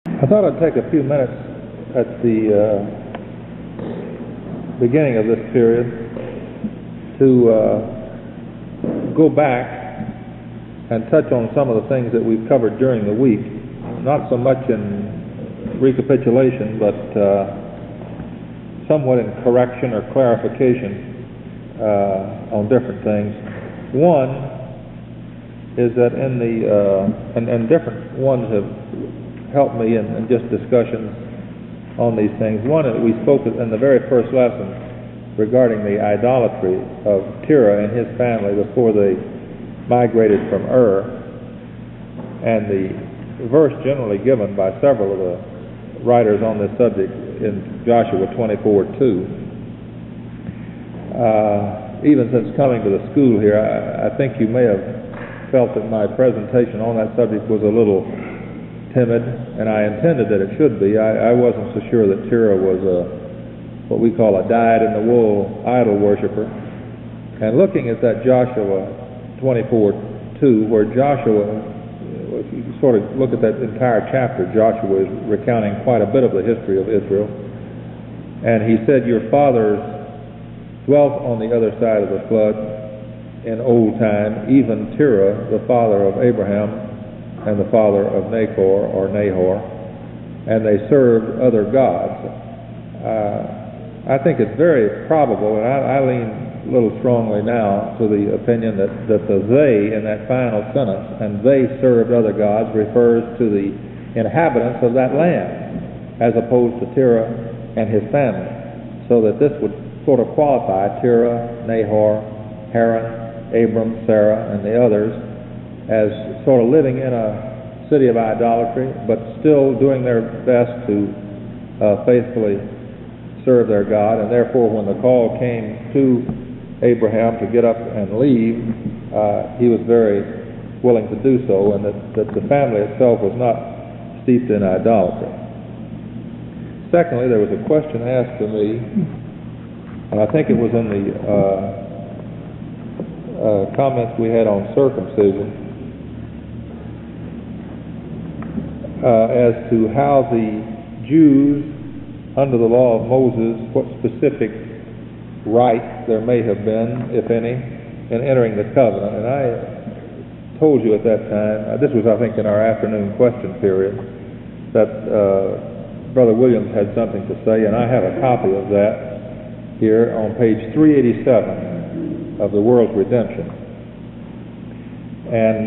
I thought I'd take a few minutes at the beginning of this period to go back and touch on some of the things that we've covered during the week, not so much in recapitulation, but somewhat in correction or clarification on different things. One is that in the and different ones have helped me in just discussions on these things. One, we spoke in the very first lesson regarding the idolatry of Terah and his family before they migrated from Ur, and the verse generally given by several of the writers on this subject in Joshua 24:2. Even since coming to the school here, I think you may have felt that my presentation on that subject was a little timid, and I intended that it should be. I wasn't so sure that Terah was what we call a dyed-in-the-wool idol worshiper. And looking at that Joshua 24:2, where Joshua, if you sort of look at that entire chapter, Joshua is recounting quite a bit of the history of Israel. And he said, "Your fathers dwelt on the other side of the flood in old time, even Terah, the father of Abraham, and the father of Nahor, and they served other gods." I think it's very probable, and I lean a little strongly now to the opinion that the they in that final sentence, and they served other gods, refers to the inhabitants of that land, as opposed to Terah and his family. So that this would sort of qualify Terah, Nahor, Haran, Abram, Sarah, and the others as sort of living in a city of idolatry, but still doing their best to faithfully serve their God. And therefore, when the call came to Abraham to get up and leave, he was very willing to do so, and that the family itself was not steeped in idolatry. Secondly, there was a question asked to me, and I think it was in the comments we had on circumcision, as to how the Jews, under the law of Moses, what specific rights there may have been, if any, in entering the covenant. And I told you at that time, this was I think in our afternoon question period, that Brother Williams had something to say, and I have a copy of that here on page 387 of the World's Redemption. And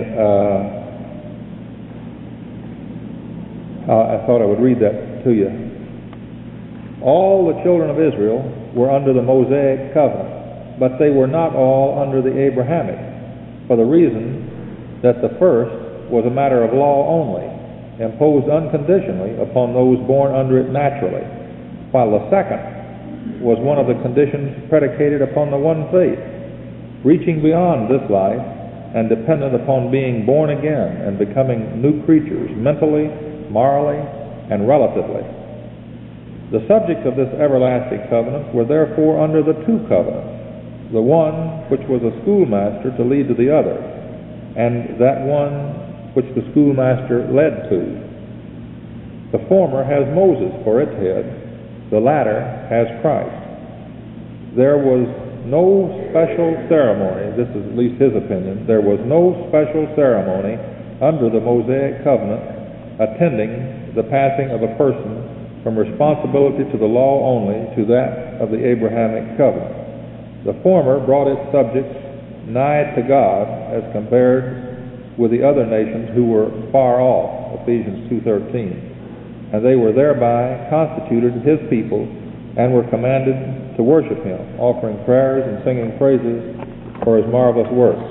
I thought I would read that to you. All the children of Israel were under the Mosaic covenant, but they were not all under the Abrahamic, for the reason that the first was a matter of law only, imposed unconditionally upon those born under it naturally, while the second was one of the conditions predicated upon the one faith, reaching beyond this life and dependent upon being born again and becoming new creatures mentally, morally, and relatively. The subjects of this everlasting covenant were therefore under the two covenants, the one which was a schoolmaster to lead to the other, and that one which the schoolmaster led to. The former has Moses for its head, the latter has Christ. There was no special ceremony, this is at least his opinion, there was no special ceremony under the Mosaic covenant attending the passing of a person from responsibility to the law only to that of the Abrahamic covenant. The former brought its subjects nigh to God as compared with the other nations who were far off, Ephesians 2:13, and they were thereby constituted his people and were commanded to worship him, offering prayers and singing praises for his marvelous works.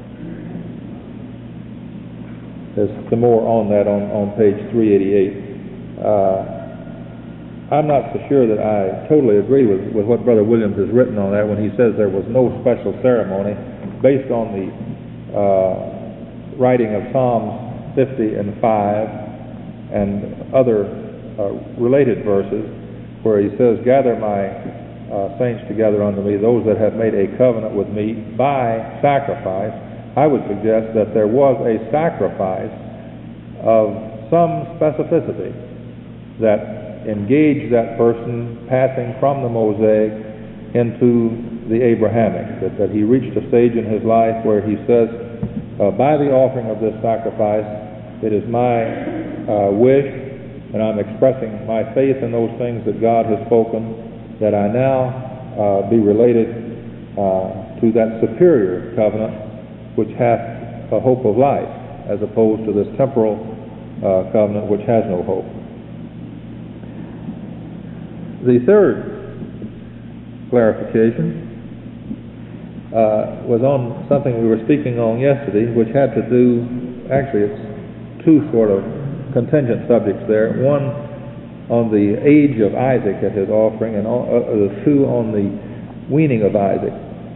There's some more on that on page 388. I'm not so sure that I totally agree with what Brother Williams has written on that when he says there was no special ceremony, based on the writing of Psalms 50 and 5 and other related verses where he says, "Gather my saints together unto me, those that have made a covenant with me by sacrifice." I would suggest that there was a sacrifice of some specificity that engaged that person passing from the Mosaic into the Abrahamic, that he reached a stage in his life where he says, by the offering of this sacrifice, it is my wish, and I'm expressing my faith in those things that God has spoken, that I now be related to that superior covenant which hath a hope of life, as opposed to this temporal covenant which has no hope. The third clarification was on something we were speaking on yesterday, which had to do, actually it's two sort of contingent subjects there. One on the age of Isaac at his offering, and the two on the weaning of Isaac.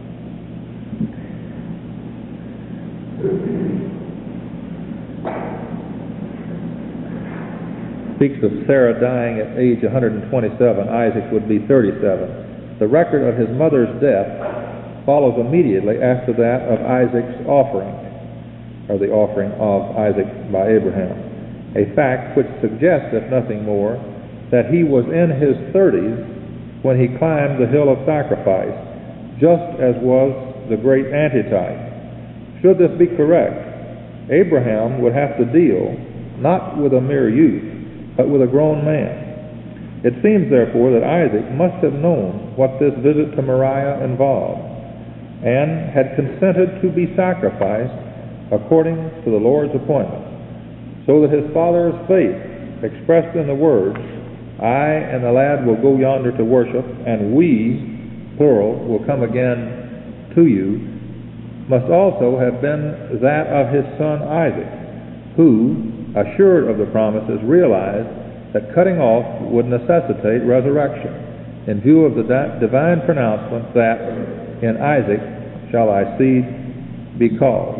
Speaks of Sarah dying at age 127. Isaac would be 37. The record of his mother's death follows immediately after that of Isaac's offering, or the offering of Isaac by Abraham. A fact which suggests, if nothing more, that he was in his 30s when he climbed the hill of sacrifice, just as was the great antitype. Should this be correct, Abraham would have to deal not with a mere youth, but with a grown man. It seems, therefore, that Isaac must have known what this visit to Moriah involved, and had consented to be sacrificed according to the Lord's appointment, so that his father's faith, expressed in the words, I and the lad will go yonder to worship, and we, plural, will come again to you, must also have been that of his son Isaac, who, assured of the promises, realized that cutting off would necessitate resurrection, in view of the divine pronouncement that in Isaac shall thy seed be called.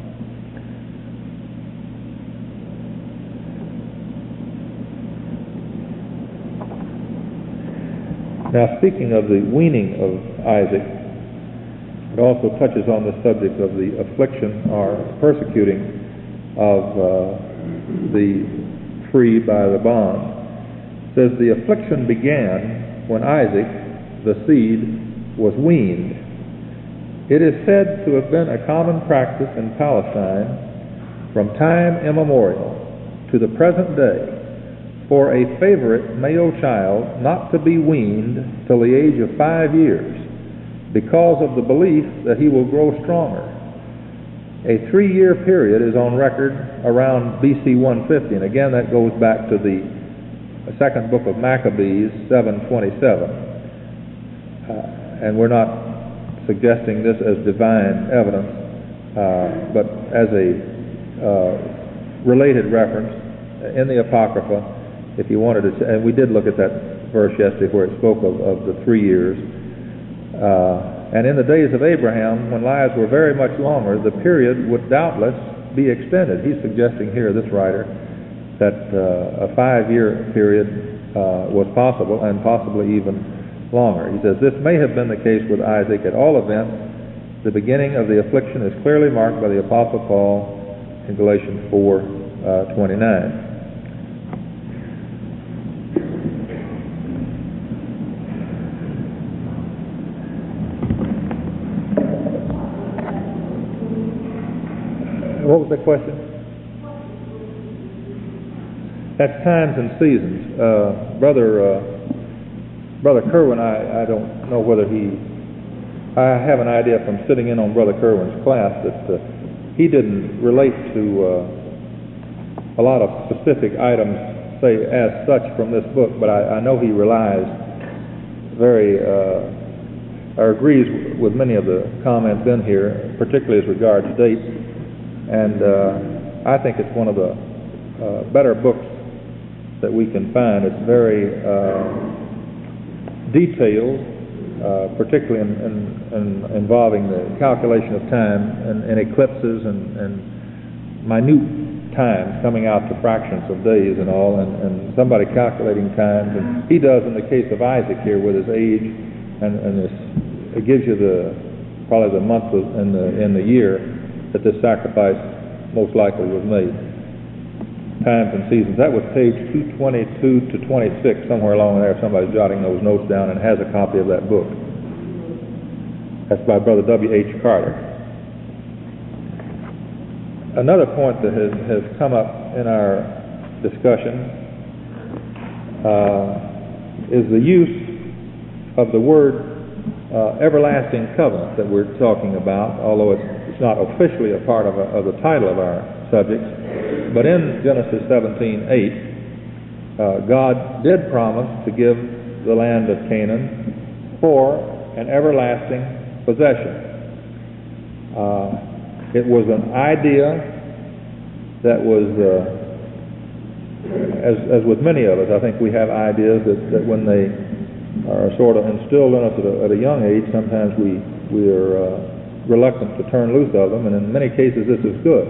Now, speaking of the weaning of Isaac, it also touches on the subject of the affliction or persecuting of the free by the bond. It says, the affliction began when Isaac, the seed, was weaned. It is said to have been a common practice in Palestine from time immemorial to the present day for a favorite male child not to be weaned till the age of 5 years, because of the belief that he will grow stronger. A 3-year period is on record around BC 150, and again that goes back to the second book of Maccabees, 7:27. And we're not suggesting this as divine evidence, but as a related reference in the Apocrypha, if you wanted to, and we did look at that verse yesterday where it spoke of the 3 years. And in the days of Abraham, when lives were very much longer, the period would doubtless be extended. He's suggesting here, this writer, that a 5-year period was possible, and possibly even longer. He says, this may have been the case with Isaac. At all events, the beginning of the affliction is clearly marked by the Apostle Paul in Galatians 4:29. What was the question? That's times and seasons. Brother Kerwin, I don't know whether I have an idea from sitting in on Brother Kerwin's class that he didn't relate to a lot of specific items, say, as such from this book, but I know he relies or agrees with many of the comments in here, particularly as regards dates. And I think it's one of the better books that we can find. It's very detailed, particularly in involving the calculation of time and eclipses and minute times coming out to fractions of days and all, and somebody calculating times. And he does in the case of Isaac here with his age, and it gives you probably the month in the year that this sacrifice most likely was made. times and seasons. That was page 222 to 26, somewhere along there. Somebody's jotting those notes down and has a copy of that book. That's by Brother W.H. Carter. Another point that has come up in our discussion is the use of the word everlasting covenant that we're talking about, although it's not officially a part of the title of our subject. But in Genesis 17:8, God did promise to give the land of Canaan for an everlasting possession. It was an idea that was, as with many of us, I think we have ideas that when they are sort of instilled in us at a young age, sometimes we are reluctant to turn loose of them, and in many cases this is good.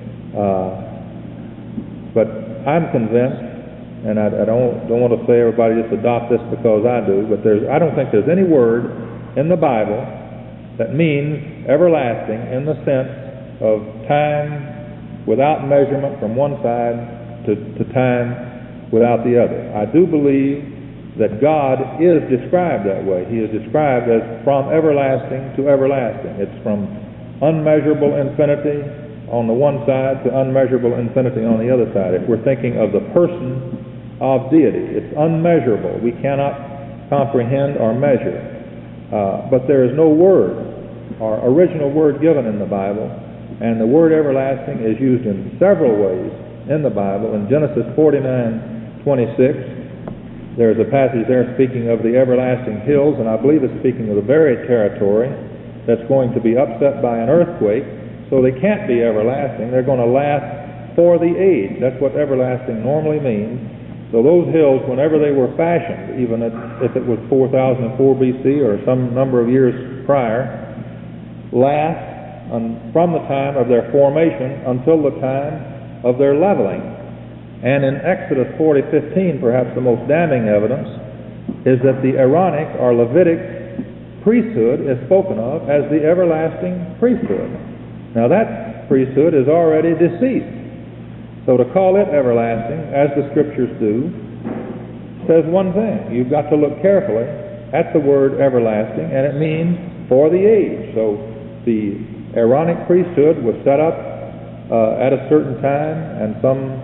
But I'm convinced, and I don't want to say everybody just adopt this because I do, but I don't think there's any word in the Bible that means everlasting in the sense of time without measurement from one side to time without the other. I do believe that God is described that way. He is described as from everlasting to everlasting. It's from unmeasurable infinity on the one side to unmeasurable infinity on the other side. If we're thinking of the person of deity, it's unmeasurable. We cannot comprehend or measure. But there is no word or original word given in the Bible, and the word everlasting is used in several ways in the Bible. In Genesis 49:26, there's a passage there speaking of the everlasting hills, and I believe it's speaking of the very territory that's going to be upset by an earthquake, so they can't be everlasting. They're going to last for the age. That's what everlasting normally means. So those hills, whenever they were fashioned, even if it was 4004 BC or some number of years prior, last from the time of their formation until the time of their leveling. And in Exodus 40:15, perhaps the most damning evidence is that the Aaronic or Levitic priesthood is spoken of as the everlasting priesthood. Now that priesthood is already deceased. So to call it everlasting, as the Scriptures do, says one thing. You've got to look carefully at the word everlasting, and it means for the age. So the Aaronic priesthood was set up at a certain time, and some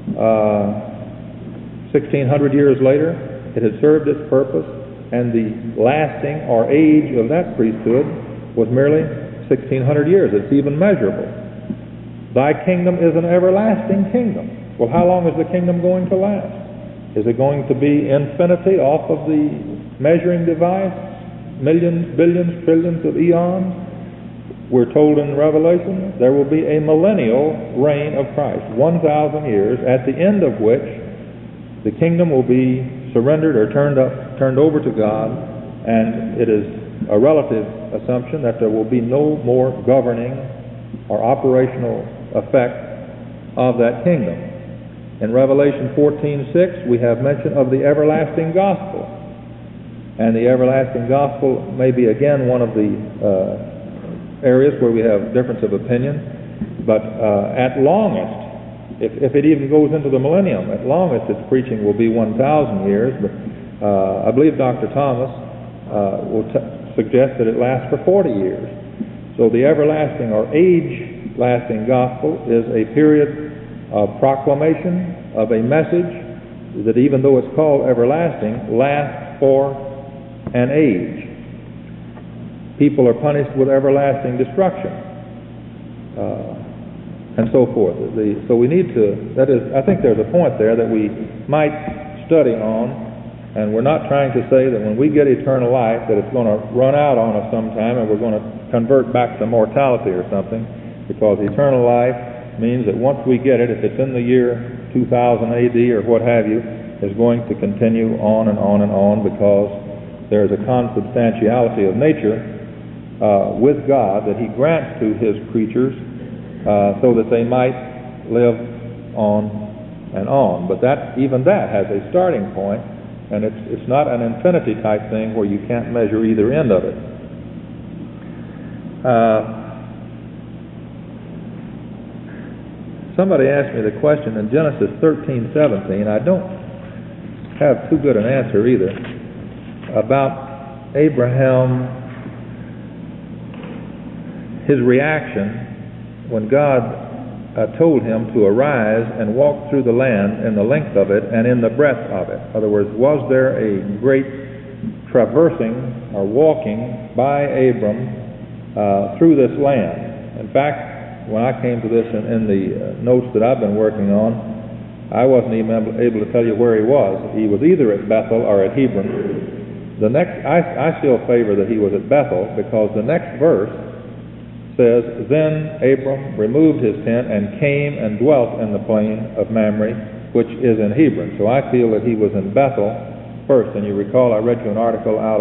1600 years later, it had served its purpose, and the lasting or age of that priesthood was merely 1600 years. It's even measurable. Thy kingdom is an everlasting kingdom. Well, how long is the kingdom going to last? Is it going to be infinity off of the measuring device? Millions, billions, trillions of eons? We're told in Revelation there will be a millennial reign of Christ, 1,000 years, at the end of which the kingdom will be surrendered or turned over to God, and it is a relative assumption that there will be no more governing or operational effect of that kingdom. In Revelation 14:6, we have mention of the everlasting gospel, and the everlasting gospel may be again one of the areas where we have difference of opinion, but at longest, if it even goes into the millennium, at longest its preaching will be 1,000 years, but I believe Dr. Thomas will suggest that it lasts for 40 years. So the everlasting or age-lasting gospel is a period of proclamation of a message that, even though it's called everlasting, lasts for an age. People are punished with everlasting destruction, and so forth. So we need to, I think there's a point there that we might study on, and we're not trying to say that when we get eternal life that it's going to run out on us sometime and we're going to convert back to mortality or something, because eternal life means that once we get it, if it's in the year 2000 AD or what have you, is going to continue on and on and on, because there is a consubstantiality of nature with God that He grants to His creatures so that they might live on and on. But even that has a starting point, and it's not an infinity type thing where you can't measure either end of it. somebody asked me the question in Genesis 13:17. I don't have too good an answer either, about Abraham, his reaction when God told him to arise and walk through the land in the length of it and in the breadth of it. In other words, was there a great traversing or walking by Abram through this land? In fact, when I came to this in the notes that I've been working on, I wasn't even able to tell you where he was. He was either at Bethel or at Hebron. I still favor that he was at Bethel, because the next verse says, "Then Abram removed his tent and came and dwelt in the plain of Mamre, which is in Hebron." So I feel that he was in Bethel first. And you recall I read you an article out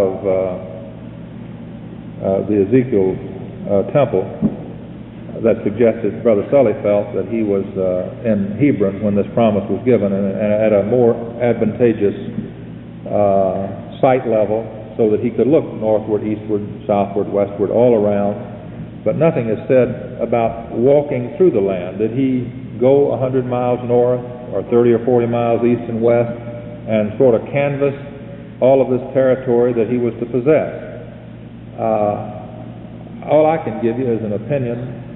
of the Ezekiel temple that suggested Brother Sully felt that he was in Hebron when this promise was given, and at a more advantageous sight level, so that he could look northward, eastward, southward, westward, all around. But nothing is said about walking through the land. Did he go 100 miles north or 30 or 40 miles east and west and sort of canvass all of this territory that he was to possess? All I can give you is an opinion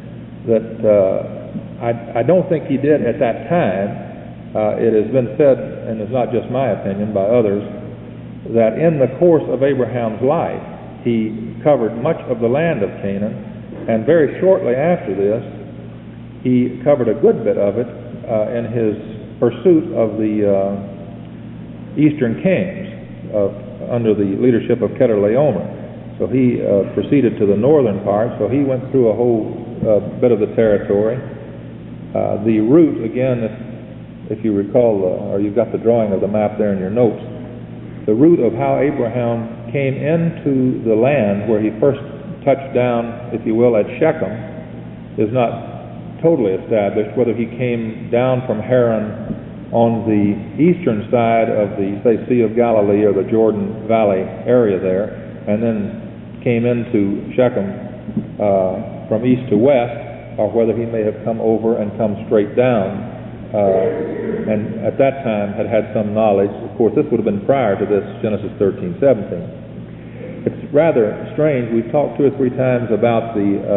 that I don't think he did at that time. It has been said, and it's not just my opinion, by others, that in the course of Abraham's life, he covered much of the land of Canaan, and very shortly after this, he covered a good bit of it in his pursuit of the eastern kings under the leadership of Chedorlaomer. So he proceeded to the northern part, so he went through a whole bit of the territory. The route, again, if you recall, or you've got the drawing of the map there in your notes, the route of how Abraham came into the land where he first touched down, if you will, at Shechem, is not totally established. Whether he came down from Haran on the eastern side of the, say, Sea of Galilee or the Jordan Valley area there, and then came into Shechem from east to west, or whether he may have come over and come straight down, and at that time had some knowledge. Of course, this would have been prior to this Genesis 13:17. It's rather strange. We've talked 2 or 3 times about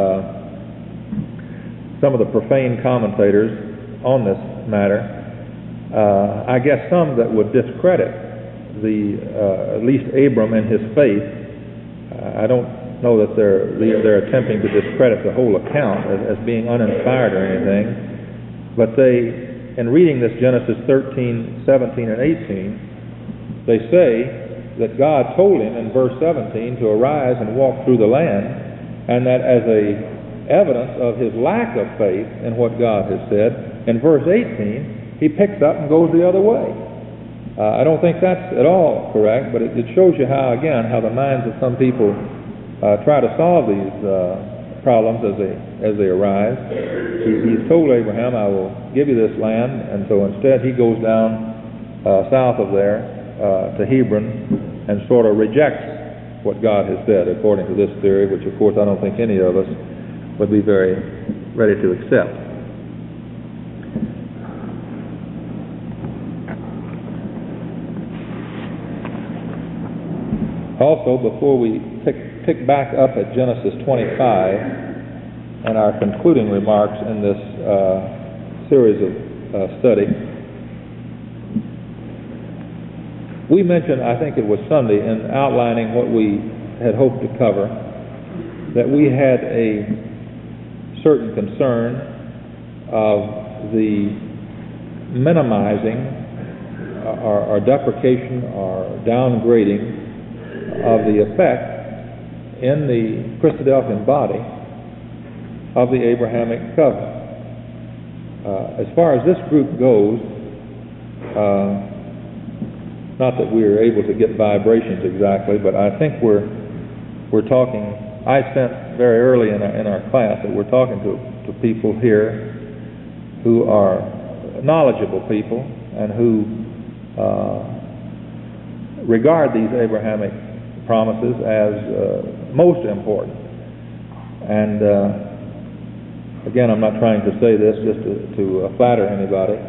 some of the profane commentators on this matter. I guess some that would discredit at least Abram and his faith. I don't know that they're attempting to discredit the whole account as being uninspired or anything, but they, in reading this Genesis 13, 17, and 18, they say that God told him in verse 17 to arise and walk through the land, and that as a evidence of his lack of faith in what God has said, in verse 18 he picks up and goes the other way. I don't think that's at all correct, but it shows you how the minds of some people try to solve these problems as they arise. He's told Abraham, "I will give you this land," and so instead he goes down south of there to Hebron and sort of rejects what God has said, according to this theory, which of course I don't think any of us would be very ready to accept. Also, before we pick back up at Genesis 25 and our concluding remarks in this series of study, we mentioned, I think it was Sunday, in outlining what we had hoped to cover, that we had a certain concern of the minimizing or deprecation or downgrading of the effect in the Christadelphian body of the Abrahamic covenant. As far as this group goes, not that we are able to get vibrations exactly, but I think we're talking. I sensed very early in our class that we're talking to people here who are knowledgeable people and who regard these Abrahamic promises as most important. And again, I'm not trying to say this just to flatter anybody,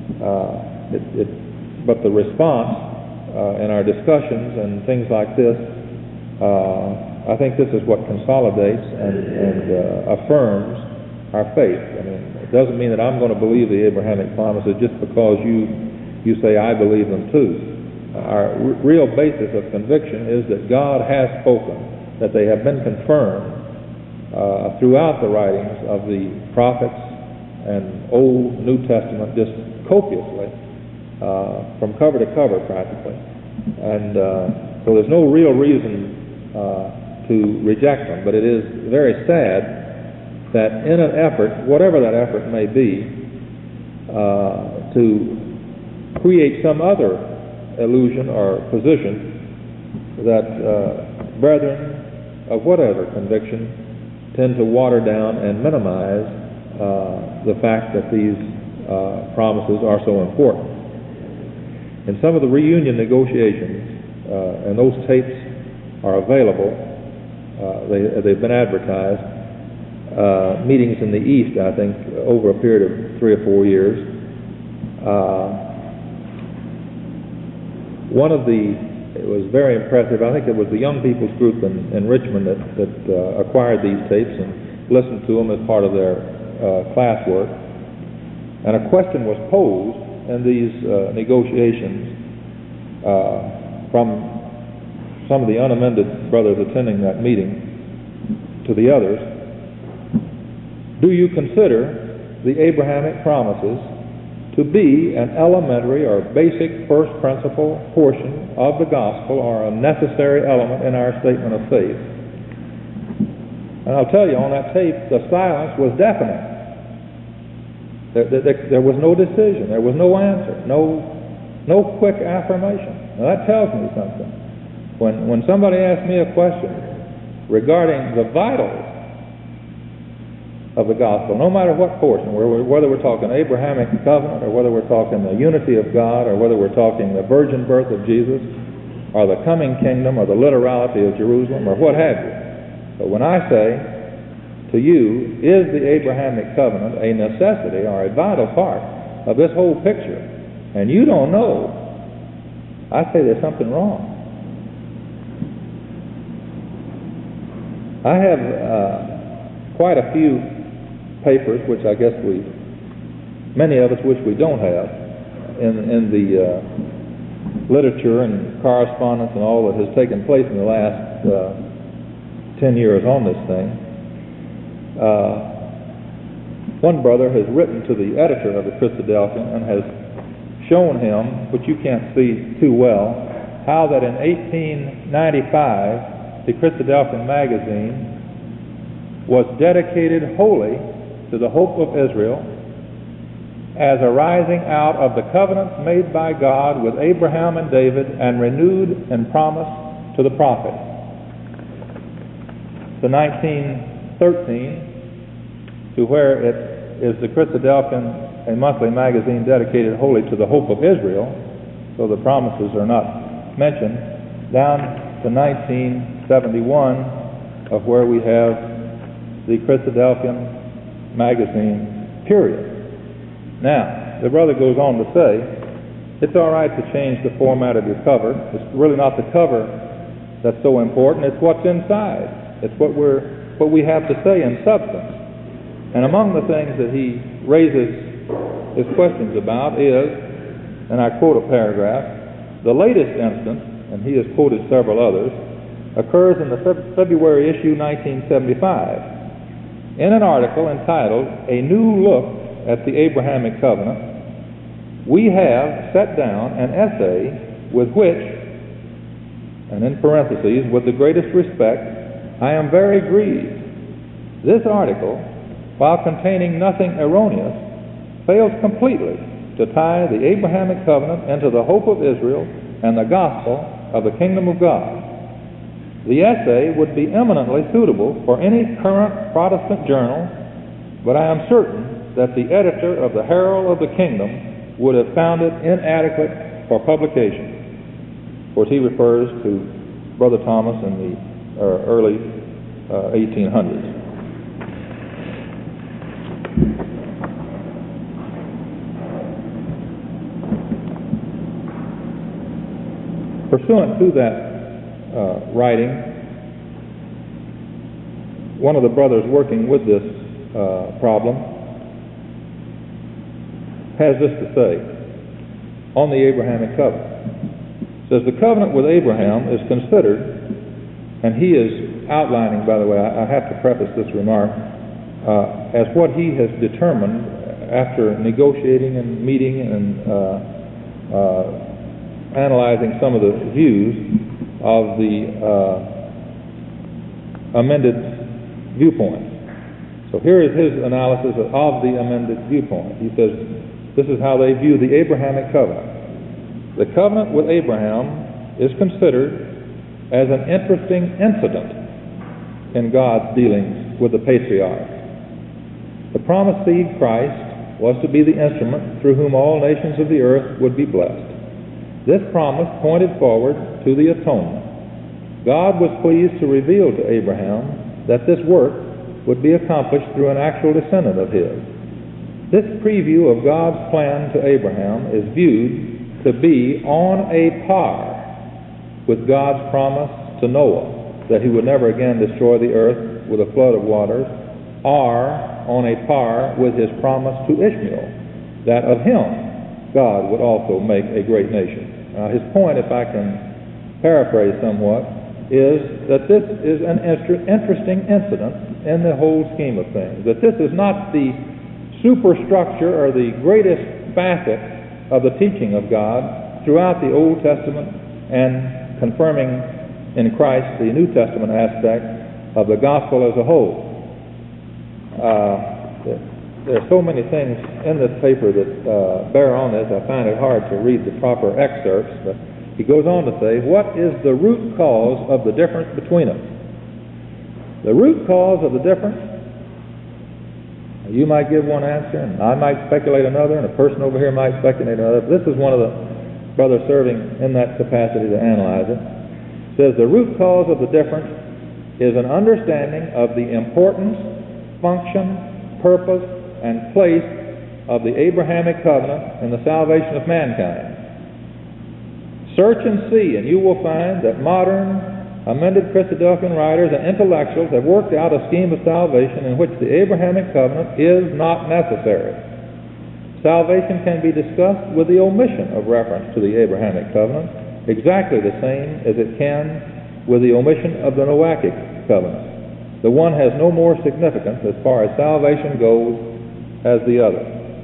but the response in our discussions and things like this, I think this is what consolidates and affirms our faith. I mean, it doesn't mean that I'm going to believe the Abrahamic promises just because you say I believe them too. Our real basis of conviction is that God has spoken, that they have been confirmed throughout the writings of the prophets and Old New Testament just copiously, from cover to cover practically. And so there's no real reason to reject them, but it is very sad that in an effort, whatever that effort may be, to create some other illusion or position, that brethren of whatever conviction tend to water down and minimize the fact that these promises are so important. In some of the reunion negotiations, and those tapes are available, they've been advertised, meetings in the East, I think, over a period of 3 or 4 years. It was very impressive. I think it was the Young People's Group in Richmond that acquired these tapes and listened to them as part of their classwork. And a question was posed in these negotiations from some of the unamended brothers attending that meeting to the others. Do you consider the Abrahamic promises to be an elementary or basic first principle portion of the gospel, or a necessary element in our statement of faith? And I'll tell you, on that tape, the silence was deafening. There was no decision. There was no answer. No quick affirmation. Now that tells me something. When somebody asks me a question regarding the vitals of the gospel, no matter what portion, whether we're talking Abrahamic covenant, or whether we're talking the unity of God, or whether we're talking the virgin birth of Jesus, or the coming kingdom, or the literality of Jerusalem, or what have you. But when I say to you, is the Abrahamic covenant a necessity or a vital part of this whole picture, and you don't know, I say there's something wrong. I have quite a few papers, which I guess many of us wish we don't have, in the literature and correspondence and all that has taken place in the last 10 years on this thing. One brother has written to the editor of the Christadelphian and has shown him, which you can't see too well, how that in 1895 the Christadelphian magazine was dedicated wholly to the hope of Israel as arising out of the covenants made by God with Abraham and David and renewed and promised to the prophets. To 1913, to where it is the Christadelphian, a monthly magazine dedicated wholly to the hope of Israel, so the promises are not mentioned, down to 1971, of where we have the Christadelphian magazine, period. Now, the brother goes on to say, it's all right to change the format of your cover. It's really not the cover that's so important. It's what's inside. It's what we have to say in substance. And among the things that he raises his questions about is, and I quote a paragraph, the latest instance, and he has quoted several others, occurs in the February issue 1975. In an article entitled A New Look at the Abrahamic Covenant, we have set down an essay with which, and in parentheses, with the greatest respect, I am very grieved. This article, while containing nothing erroneous, fails completely to tie the Abrahamic covenant into the hope of Israel and the gospel of the kingdom of God. The essay would be eminently suitable for any current Protestant journal, but I am certain that the editor of the Herald of the Kingdom would have found it inadequate for publication. Of course, he refers to Brother Thomas in the early 1800s. Pursuant to that writing, one of the brothers working with this problem has this to say on the Abrahamic covenant. It says, the covenant with Abraham is considered, and he is outlining, by the way, I have to preface this remark, as what he has determined after negotiating and meeting and analyzing some of the views of the amended viewpoint. So here is his analysis of the amended viewpoint. He says, this is how they view the Abrahamic covenant. The covenant with Abraham is considered as an interesting incident in God's dealings with the patriarchs. The promised seed, Christ, was to be the instrument through whom all nations of the earth would be blessed. This promise pointed forward to the atonement. God was pleased to reveal to Abraham that this work would be accomplished through an actual descendant of his. This preview of God's plan to Abraham is viewed to be on a par with God's promise to Noah that he would never again destroy the earth with a flood of waters, or on a par with his promise to Ishmael, that of him God would also make a great nation. Now his point, if I can paraphrase somewhat, is that this is an interesting incident in the whole scheme of things, that this is not the superstructure or the greatest facet of the teaching of God throughout the Old Testament and confirming in Christ the New Testament aspect of the gospel as a whole. There are so many things in this paper that bear on this. I find it hard to read the proper excerpts, but he goes on to say, what is the root cause of the difference between us? The root cause of the difference, you might give one answer, and I might speculate another, and a person over here might speculate another. This is one of the brothers serving in that capacity to analyze it. It says, the root cause of the difference is an understanding of the importance, function, purpose, and place of the Abrahamic covenant in the salvation of mankind. Search and see, and you will find that modern amended Christadelphian writers and intellectuals have worked out a scheme of salvation in which the Abrahamic covenant is not necessary. Salvation can be discussed with the omission of reference to the Abrahamic covenant, exactly the same as it can with the omission of the Noachic covenant. The one has no more significance as far as salvation goes as the other.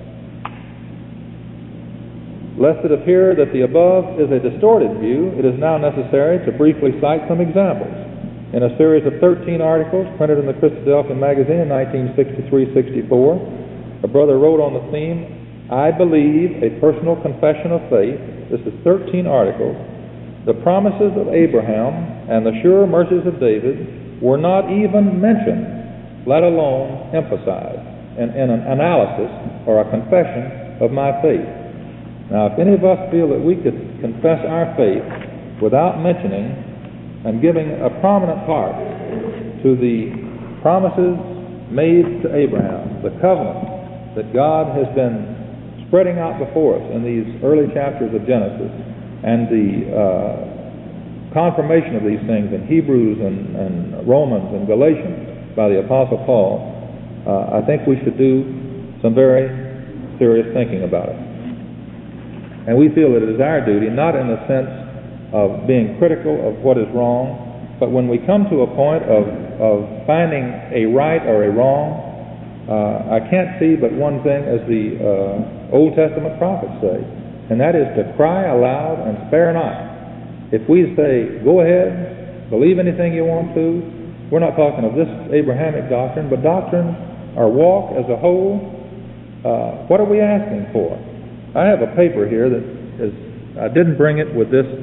Lest it appear that the above is a distorted view, it is now necessary to briefly cite some examples. In a series of 13 articles printed in the Christadelphian magazine in 1963-64, a brother wrote on the theme, I believe, a personal confession of faith. This is 13 articles. The promises of Abraham and the sure mercies of David were not even mentioned, let alone emphasized, in an analysis or a confession of my faith. Now, if any of us feel that we could confess our faith without mentioning and giving a prominent part to the promises made to Abraham, the covenant that God has been spreading out before us in these early chapters of Genesis, and the confirmation of these things in Hebrews and Romans and Galatians by the Apostle Paul, I think we should do some very serious thinking about it. And we feel that it is our duty, not in the sense of being critical of what is wrong, but when we come to a point of finding a right or a wrong, I can't see but one thing, as the Old Testament prophets say, and that is to cry aloud and spare not. If we say, go ahead, believe anything you want to, we're not talking of this Abrahamic doctrine, but doctrine, our walk as a whole, what are we asking for? I have a paper here that is, I didn't bring it with this,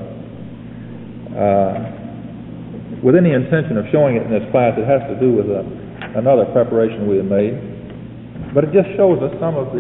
with any intention of showing it in this class. It has to do with another preparation we have made. But it just shows us some of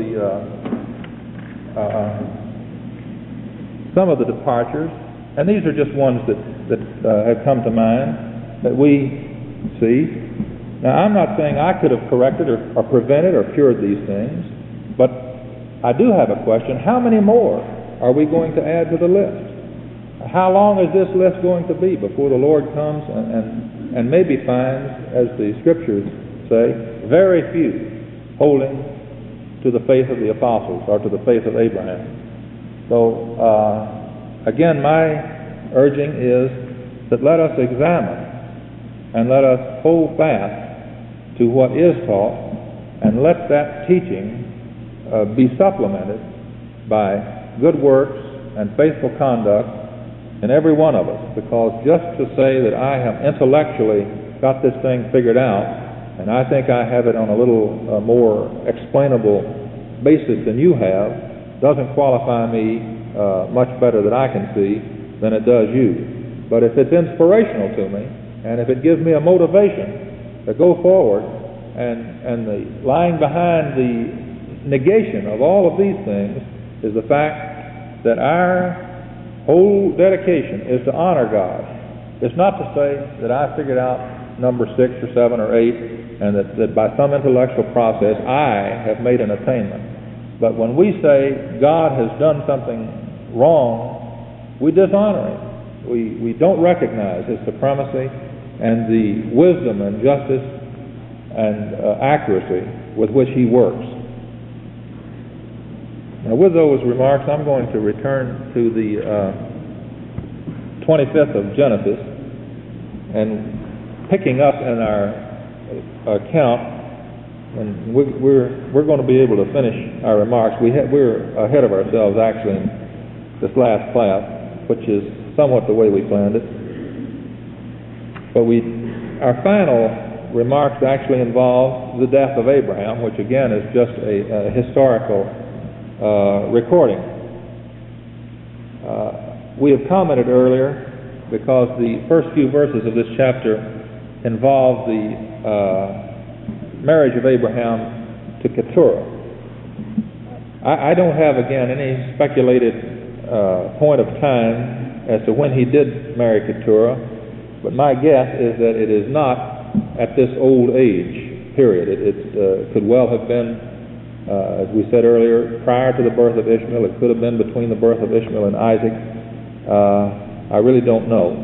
the departures, and these are just ones that have come to mind that we see. Now, I'm not saying I could have corrected or prevented or cured these things, but I do have a question. How many more are we going to add to the list? how long is this list going to be before the Lord comes and maybe finds, as the Scriptures say, very few holding to the faith of the apostles or to the faith of Abraham? So, again, my urging is that let us examine and let us hold fast to what is taught, and let that teaching be supplemented by good works and faithful conduct in every one of us. Because just to say that I have intellectually got this thing figured out, and I think I have it on a little more explainable basis than you have, doesn't qualify me much better that I can see than it does you. But if it's inspirational to me, and if it gives me a motivation to go forward, and the lying behind the negation of all of these things is the fact that our whole dedication is to honor God. It's not to say that I figured out number 6 or 7 or 8 and that by some intellectual process I have made an attainment. But when we say God has done something wrong, we dishonor Him. We don't recognize His supremacy and the wisdom and justice and accuracy with which He works. Now, with those remarks, I'm going to return to the 25th of Genesis, and picking up in our account, and we're going to be able to finish our remarks. We're ahead of ourselves actually in this last class, which is somewhat the way we planned it. But our final remarks actually involve the death of Abraham, which again is just a historical recording. We have commented earlier because the first few verses of this chapter involve the marriage of Abraham to Keturah. I don't have, again, any speculated point of time as to when he did marry Keturah, but my guess is that it is not at this old age period. It could well have been, as we said earlier, prior to the birth of Ishmael. It could have been between the birth of Ishmael and Isaac. I really don't know.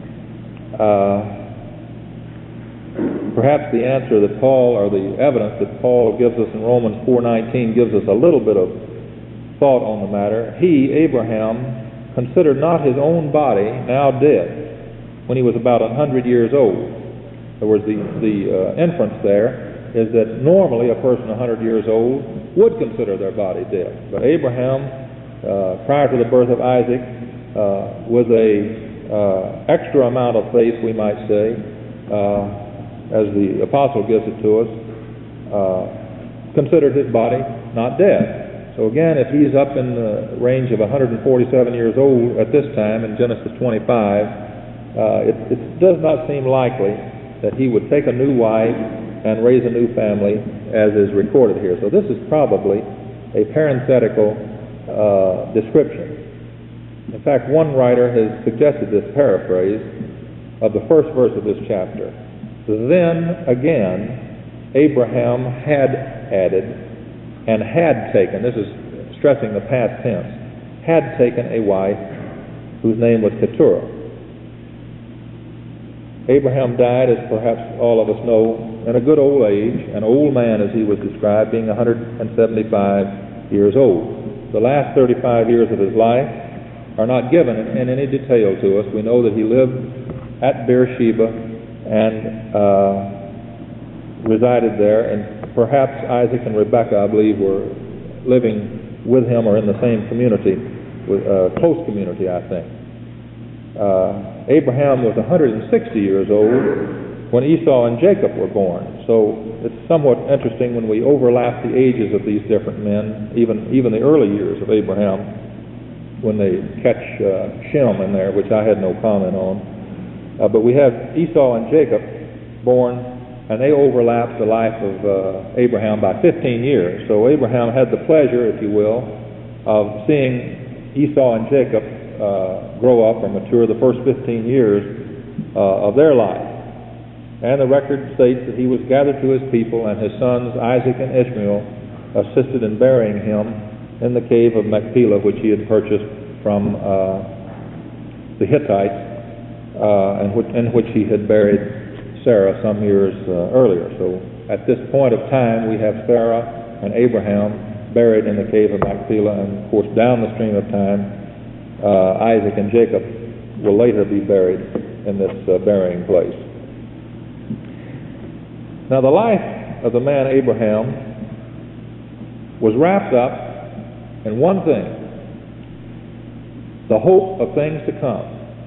Perhaps the answer that Paul, or the evidence that Paul gives us in Romans 4:19 gives us a little bit of thought on the matter. He, Abraham, considered not his own body now dead when he was about 100 years old. In other words, the inference there is that normally a person 100 years old would consider their body dead. But Abraham, prior to the birth of Isaac, with a extra amount of faith, we might say, as the apostle gives it to us, considered his body not dead. So again, if he's up in the range of 147 years old at this time in Genesis 25, it does not seem likely that he would take a new wife and raise a new family as is recorded here. So this is probably a parenthetical description. In fact, one writer has suggested this paraphrase of the first verse of this chapter. Then again, Abraham had added and had taken, this is stressing the past tense, had taken a wife whose name was Keturah. Abraham died, as perhaps all of us know, in a good old age, an old man as he was described, being 175 years old. The last 35 years of his life are not given in any detail to us. We know that he lived at Beersheba and resided there, and perhaps Isaac and Rebekah, I believe, were living with him or in the same community, close community, I think. Abraham was 160 years old when Esau and Jacob were born. So it's somewhat interesting when we overlap the ages of these different men, even the early years of Abraham, when they catch Shem in there, which I had no comment on. But we have Esau and Jacob born, and they overlap the life of Abraham by 15 years. So Abraham had the pleasure, if you will, of seeing Esau and Jacob grow up or mature the first 15 years of their life. And the record states that he was gathered to his people, and his sons Isaac and Ishmael assisted in burying him in the cave of Machpelah, which he had purchased from the Hittites, in which he had buried Sarah some years earlier. So at this point of time, we have Sarah and Abraham buried in the cave of Machpelah, and of course down the stream of time, Isaac and Jacob will later be buried in this burying place. Now the life of the man Abraham was wrapped up in one thing: the hope of things to come.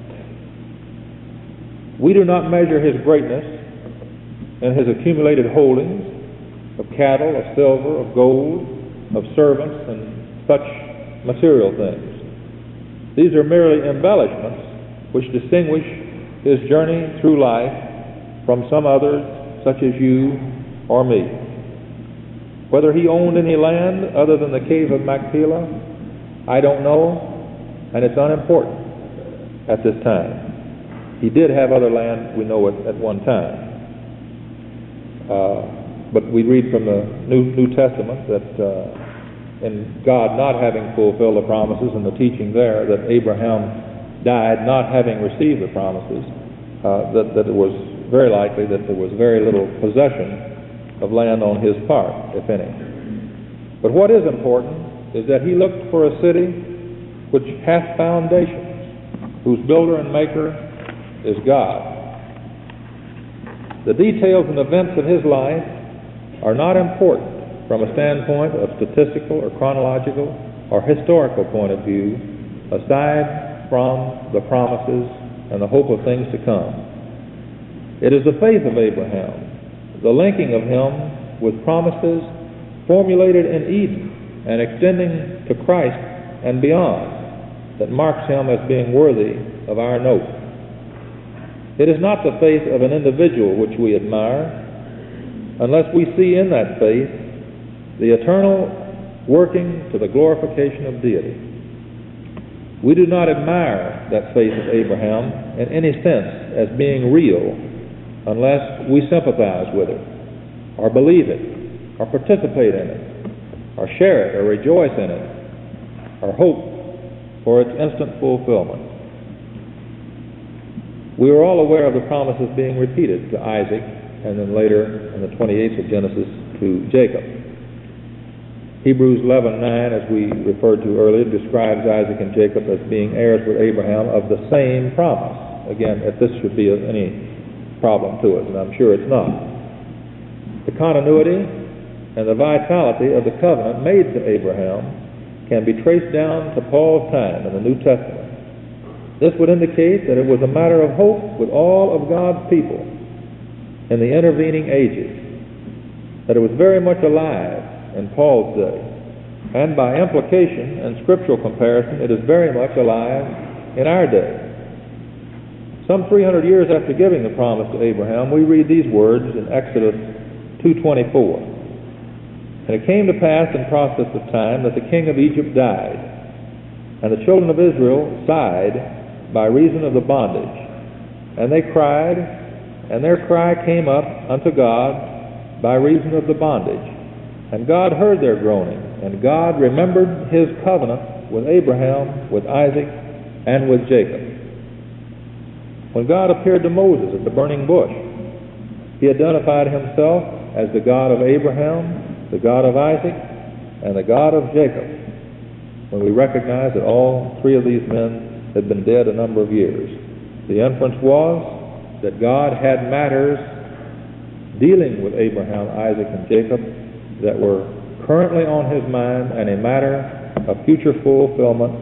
We do not measure his greatness in his accumulated holdings of cattle, of silver, of gold, of servants, and such material things. These are merely embellishments which distinguish his journey through life from some others, such as you or me. Whether he owned any land other than the cave of Machpelah, I don't know, and it's unimportant at this time. He did have other land, we know it, at one time. But we read from the New Testament that in God not having fulfilled the promises and the teaching there, that Abraham died not having received the promises, that it was very likely that there was very little possession of land on his part, if any. But what is important is that he looked for a city which hath foundations, whose builder and maker is God. The details and events of his life are not important from a standpoint of statistical or chronological or historical point of view, aside from the promises and the hope of things to come. It is the faith of Abraham, the linking of him with promises formulated in Eden and extending to Christ and beyond, that marks him as being worthy of our note. It is not the faith of an individual which we admire, unless we see in that faith the eternal working to the glorification of deity. We do not admire that faith of Abraham in any sense as being real unless we sympathize with it, or believe it, or participate in it, or share it, or rejoice in it, or hope for its instant fulfillment. We are all aware of the promises being repeated to Isaac, and then later in the 28th of Genesis to Jacob. Hebrews 11:9, as we referred to earlier, describes Isaac and Jacob as being heirs with Abraham of the same promise. Again, if this should be any problem to us, and I'm sure it's not. The continuity and the vitality of the covenant made to Abraham can be traced down to Paul's time in the New Testament. This would indicate that it was a matter of hope with all of God's people in the intervening ages, that it was very much alive in Paul's day, and by implication and scriptural comparison, it is very much alive in our day. Some 300 years after giving the promise to Abraham, we read these words in Exodus 2:24. And it came to pass in process of time that the king of Egypt died, and the children of Israel sighed by reason of the bondage, and they cried, and their cry came up unto God by reason of the bondage. And God heard their groaning, and God remembered his covenant with Abraham, with Isaac, and with Jacob. When God appeared to Moses at the burning bush, he identified himself as the God of Abraham, the God of Isaac, and the God of Jacob, when we recognize that all three of these men had been dead a number of years. The inference was that God had matters dealing with Abraham, Isaac, and Jacob that were currently on his mind and a matter of future fulfillment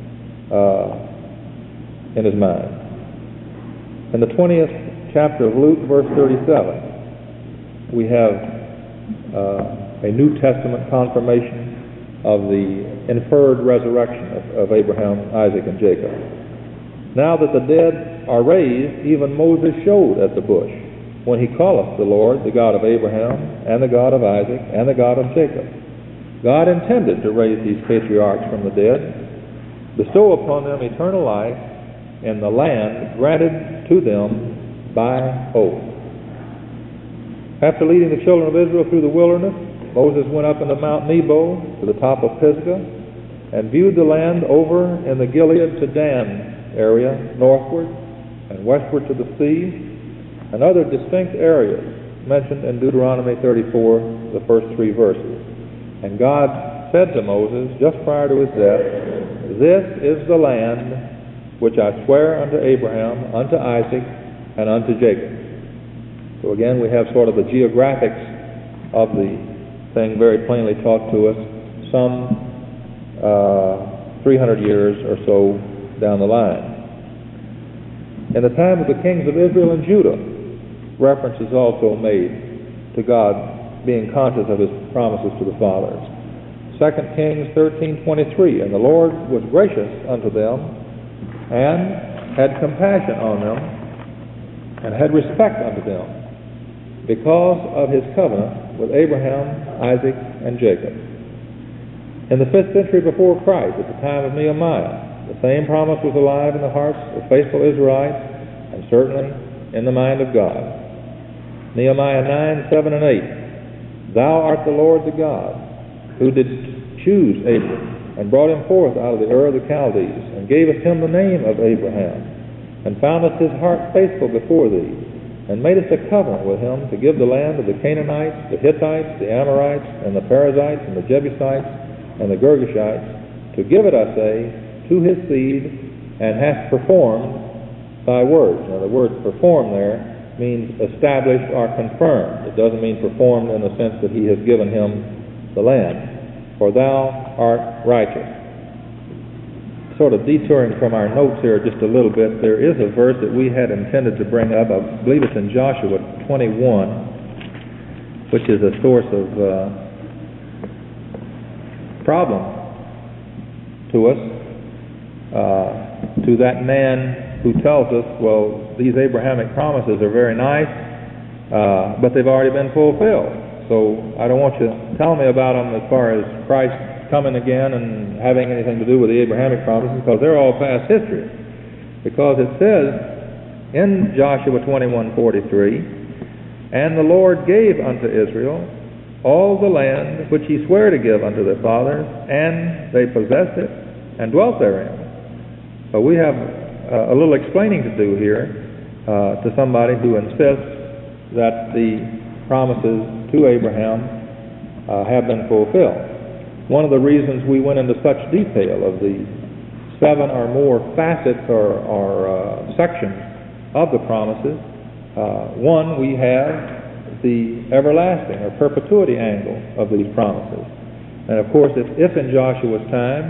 in his mind. In the 20th chapter of Luke, verse 37, we have a New Testament confirmation of the inferred resurrection of Abraham, Isaac, and Jacob. Now that the dead are raised, even Moses showed at the bush, when he calleth the Lord, the God of Abraham, and the God of Isaac, and the God of Jacob. God intended to raise these patriarchs from the dead, bestow upon them eternal life, in the land granted to them by oath. After leading the children of Israel through the wilderness, Moses went up into Mount Nebo to the top of Pisgah, and viewed the land over in the Gilead to Dan area northward and westward to the sea, and other distinct areas mentioned in Deuteronomy 34, the first 3 verses. And God said to Moses, just prior to his death, "This is the land which I swear unto Abraham, unto Isaac, and unto Jacob." So again, we have sort of the geographics of the thing very plainly taught to us, some 300 years or so down the line. In the time of the kings of Israel and Judah, reference is also made to God being conscious of his promises to the fathers. 2 Kings 13:23, "And the Lord was gracious unto them, and had compassion on them, and had respect unto them, because of his covenant with Abraham, Isaac, and Jacob." In the 5th century before Christ, at the time of Nehemiah, the same promise was alive in the hearts of faithful Israelites, and certainly in the mind of God. Nehemiah 9:7 and 8, "Thou art the Lord the God, who did choose Abram, and brought him forth out of the Ur of the Chaldees, and gavest him the name of Abraham, and foundest his heart faithful before thee, and madest a covenant with him to give the land of the Canaanites, the Hittites, the Amorites, and the Perizzites, and the Jebusites, and the Girgashites, to give it, I say, to his seed, and hast performed thy words." Now the word "perform" there means established or confirmed. It doesn't mean performed in the sense that he has given him the land. "For thou art righteous." Sort of detouring from our notes here just a little bit, there is a verse that we had intended to bring up. I believe it's in Joshua 21, which is a source of problem to us, to that man who tells us, well, these Abrahamic promises are very nice, but they've already been fulfilled. So I don't want you to tell me about them as far as Christ coming again and having anything to do with the Abrahamic promises, because they're all past history. Because it says in Joshua 21:43, "And the Lord gave unto Israel all the land which he sware to give unto their fathers, and they possessed it and dwelt therein." So we have a little explaining to do here to somebody who insists that the promises to Abraham have been fulfilled. One of the reasons we went into such detail of the 7 or more facets or sections of the promises, one, we have the everlasting or perpetuity angle of these promises. And of course, if in Joshua's time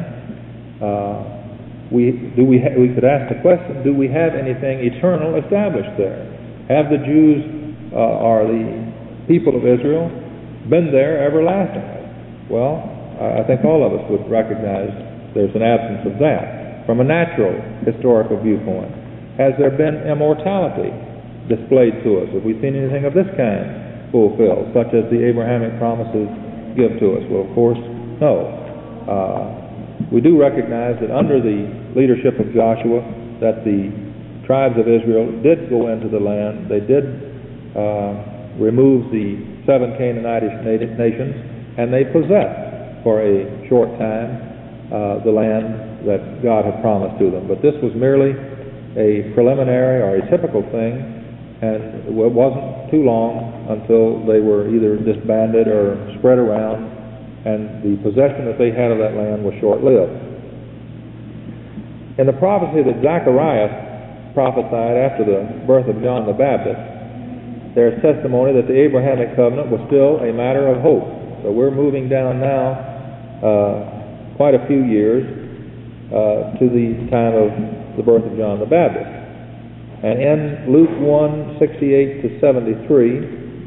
we could ask the question, do we have anything eternal established there? Have the Jews or the people of Israel been there everlastingly? Well, I think all of us would recognize there's an absence of that. From a natural historical viewpoint, has there been immortality displayed to us? Have we seen anything of this kind fulfilled, such as the Abrahamic promises give to us? Well, of course, no. We do recognize that under the leadership of Joshua, that the tribes of Israel did go into the land. They did remove the 7 Canaanitish nations, and they possessed for a short time the land that God had promised to them. But this was merely a preliminary or a typical thing, and it wasn't too long until they were either disbanded or spread around, and the possession that they had of that land was short-lived. In the prophecy that Zechariah prophesied after the birth of John the Baptist, there's testimony that the Abrahamic covenant was still a matter of hope. So we're moving down now quite a few years to the time of the birth of John the Baptist. And in Luke 1:68 to 73,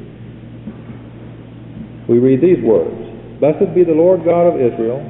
we read these words: "Blessed be the Lord God of Israel,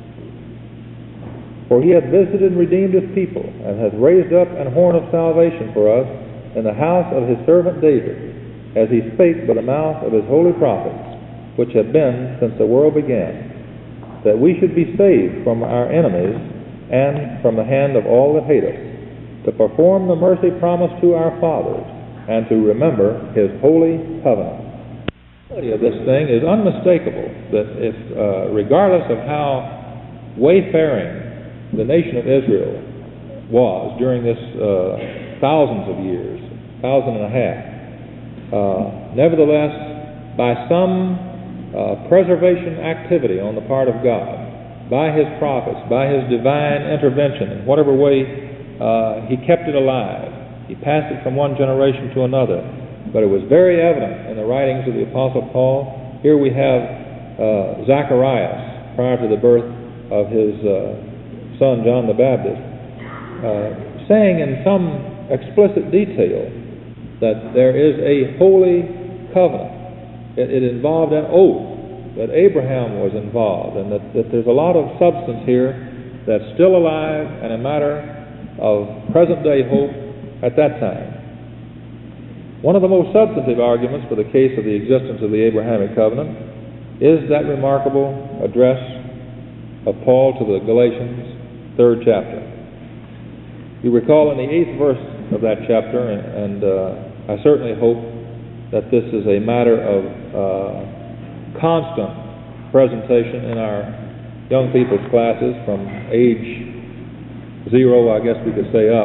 for he hath visited and redeemed his people, and hath raised up an horn of salvation for us in the house of his servant David, as he spake by the mouth of his holy prophets, which have been since the world began, that we should be saved from our enemies and from the hand of all that hate us, to perform the mercy promised to our fathers, and to remember his holy covenant." The reality of this thing is unmistakable, that if, regardless of how wayfaring the nation of Israel was during this thousands of years, 1,500. Nevertheless, by some preservation activity on the part of God, by His prophets, by His divine intervention, in whatever way He kept it alive, He passed it from one generation to another. But it was very evident in the writings of the Apostle Paul. Here we have Zacharias, prior to the birth of his son John the Baptist, saying in some explicit detail that there is a holy covenant. It involved an oath, that Abraham was involved, and that there's a lot of substance here that's still alive and a matter of present-day hope at that time. One of the most substantive arguments for the case of the existence of the Abrahamic covenant is that remarkable address of Paul to the Galatians, 3rd chapter. You recall in the 8th verse of that chapter, and I certainly hope that this is a matter of constant presentation in our young people's classes from age 0, I guess we could say, up,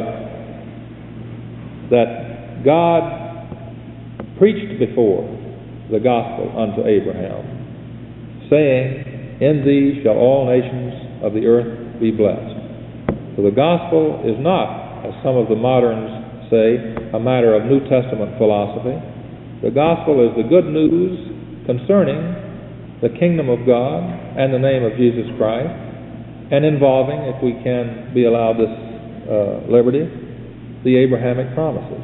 that God preached before the gospel unto Abraham, saying, "In thee shall all nations of the earth be blessed." So the gospel is not, as some of the moderns say, a matter of New Testament philosophy. The gospel is the good news concerning the kingdom of God and the name of Jesus Christ, and involving, if we can be allowed this liberty, the Abrahamic promises.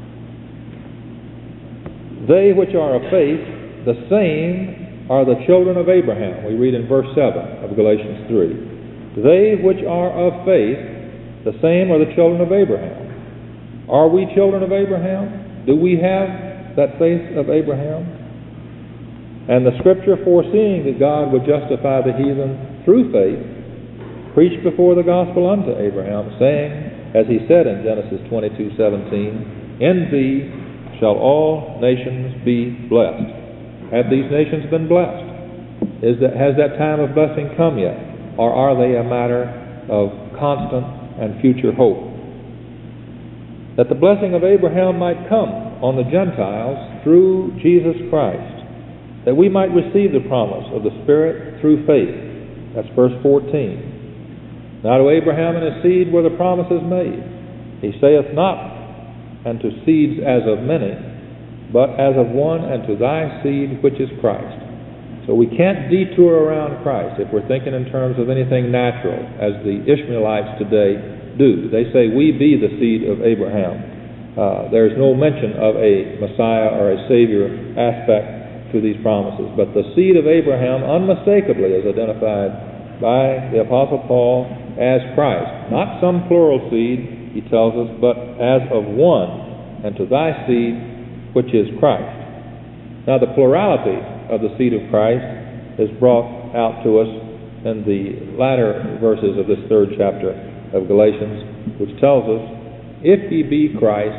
They which are of faith, the same are the children of Abraham. We read in verse 7 of Galatians 3. They which are of faith, the same are the children of Abraham. Are we children of Abraham? Do we have that faith of Abraham? And the Scripture, foreseeing that God would justify the heathen through faith, preached before the gospel unto Abraham, saying, as he said in Genesis 22:17, "In thee shall all nations be blessed." Have these nations been blessed? Has that time of blessing come yet? Or are they a matter of constant and future hope? That the blessing of Abraham might come on the Gentiles through Jesus Christ, that we might receive the promise of the Spirit through faith. That's verse 14. Now to Abraham and his seed were the promises made. He saith not, and to seeds as of many, but as of one, and to thy seed, which is Christ. So we can't detour around Christ if we're thinking in terms of anything natural, as the Ishmaelites today do. They say, "We be the seed of Abraham." There's no mention of a Messiah or a Savior aspect to these promises. But the seed of Abraham unmistakably is identified by the Apostle Paul as Christ. Not some plural seed, he tells us, but as of one, and to thy seed, which is Christ. Now the plurality of the seed of Christ is brought out to us in the latter verses of this 3rd chapter of Galatians, which tells us, "If ye be Christ,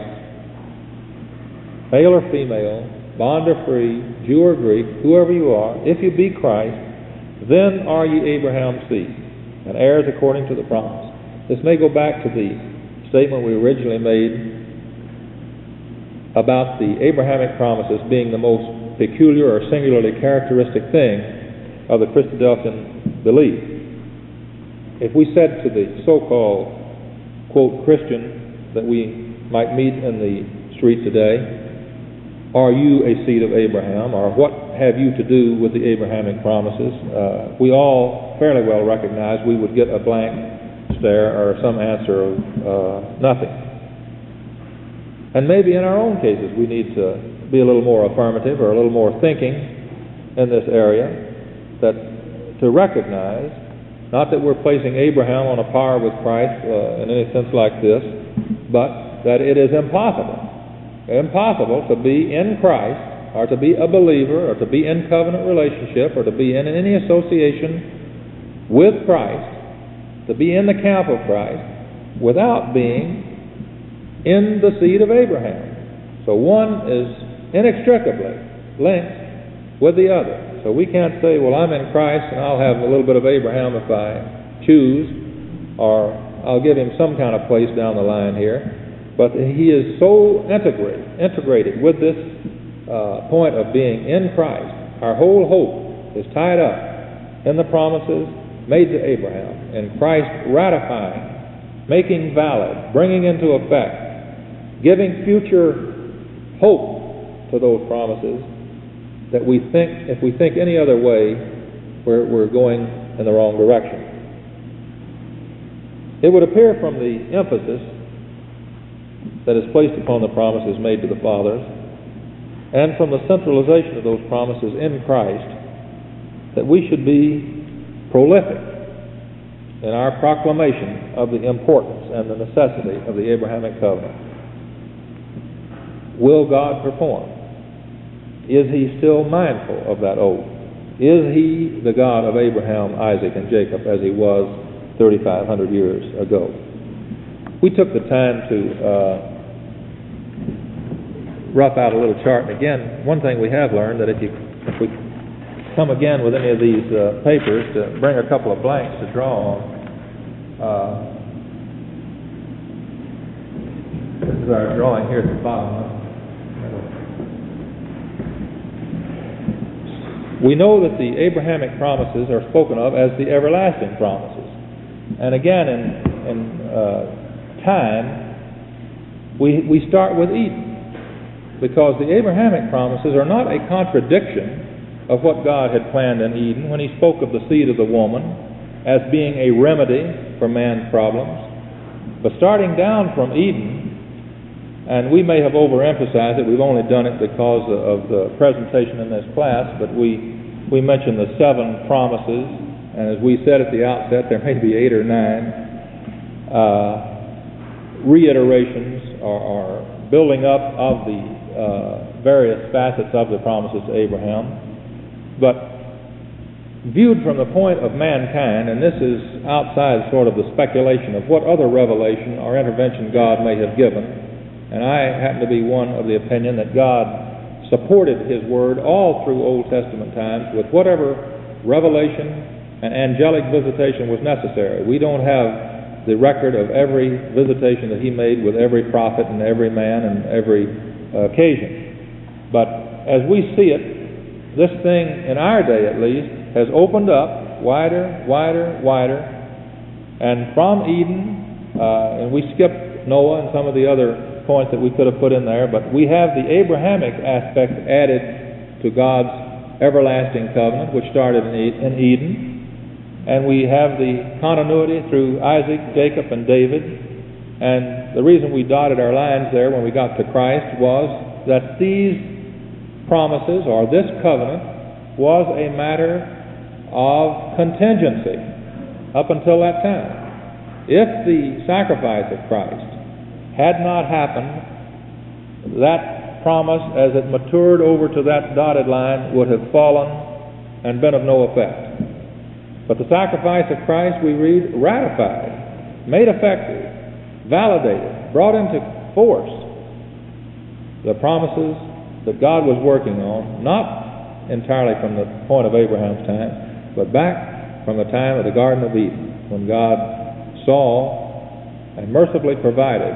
male or female, bond or free, Jew or Greek, whoever you are, if you be Christ, then are ye Abraham's seed, and heirs according to the promise." This may go back to the statement we originally made about the Abrahamic promises being the most peculiar or singularly characteristic thing of the Christadelphian belief. If we said to the so-called, quote, Christian that we might meet in the street today, "Are you a seed of Abraham?" or "What have you to do with the Abrahamic promises?" We all fairly well recognize we would get a blank stare or some answer of nothing. And maybe in our own cases we need to be a little more affirmative or a little more thinking in this area, that to recognize not that we're placing Abraham on a par with Christ in any sense like this, but that it is impossible to be in Christ, or to be a believer, or to be in covenant relationship, or to be in any association with Christ, to be in the camp of Christ, without being in the seed of Abraham. So one is inextricably linked with the other. So we can't say, well, I'm in Christ and I'll have a little bit of Abraham if I choose, or I'll give him some kind of place down the line here, but he is so integrated with this point of being in Christ. Our whole hope is tied up in the promises made to Abraham, and Christ ratifying, making valid, bringing into effect, giving future hope to those promises, that we think, if we think any other way, we're going in the wrong direction. It would appear from the emphasis that is placed upon the promises made to the fathers, and from the centralization of those promises in Christ, that we should be prolific in our proclamation of the importance and the necessity of the Abrahamic covenant. Will God perform? Is he still mindful of that oath? Is he the God of Abraham, Isaac, and Jacob as he was 3,500 years ago? We took the time to rough out a little chart. And again, one thing we have learned, that if we come again with any of these papers, to bring a couple of blanks to draw on. This is our drawing here at the bottom. We know that the Abrahamic promises are spoken of as the everlasting promises. And again, in time, we start with Eden, because the Abrahamic promises are not a contradiction of what God had planned in Eden when he spoke of the seed of the woman as being a remedy for man's problems. But starting down from Eden, and we may have overemphasized it, we've only done it because of the presentation in this class, but we mentioned the 7 promises, and as we said at the outset, there may be 8 or 9 reiterations or building up of the various facets of the promises to Abraham. But viewed from the point of mankind, and this is outside sort of the speculation of what other revelation or intervention God may have given, and I happen to be one of the opinion that God supported his word all through Old Testament times with whatever revelation and angelic visitation was necessary. We don't have the record of every visitation that he made with every prophet and every man and every occasion. But as we see it, this thing, in our day at least, has opened up wider, and from Eden, and we skipped Noah and some of the other points that we could have put in there, but we have the Abrahamic aspect added to God's everlasting covenant, which started in Eden, and we have the continuity through Isaac, Jacob, and David. And the reason we dotted our lines there when we got to Christ was that these promises, or this covenant, was a matter of contingency up until that time. If the sacrifice of Christ had not happened, that promise, as it matured over to that dotted line, would have fallen and been of no effect. But the sacrifice of Christ, we read, ratified, made effective, validated, brought into force the promises that God was working on, not entirely from the point of Abraham's time, but back from the time of the Garden of Eden, when God saw and mercifully provided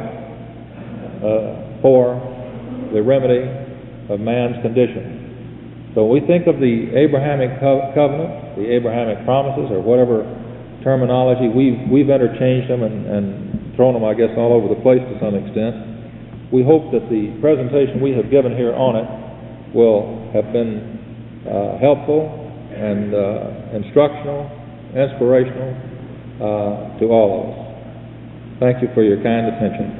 for the remedy of man's condition. So when we think of the Abrahamic covenant, the Abrahamic promises, or whatever terminology, we've interchanged them and thrown them, I guess, all over the place to some extent. We hope that the presentation we have given here on it will have been helpful and instructional, inspirational to all of us. Thank you for your kind attention.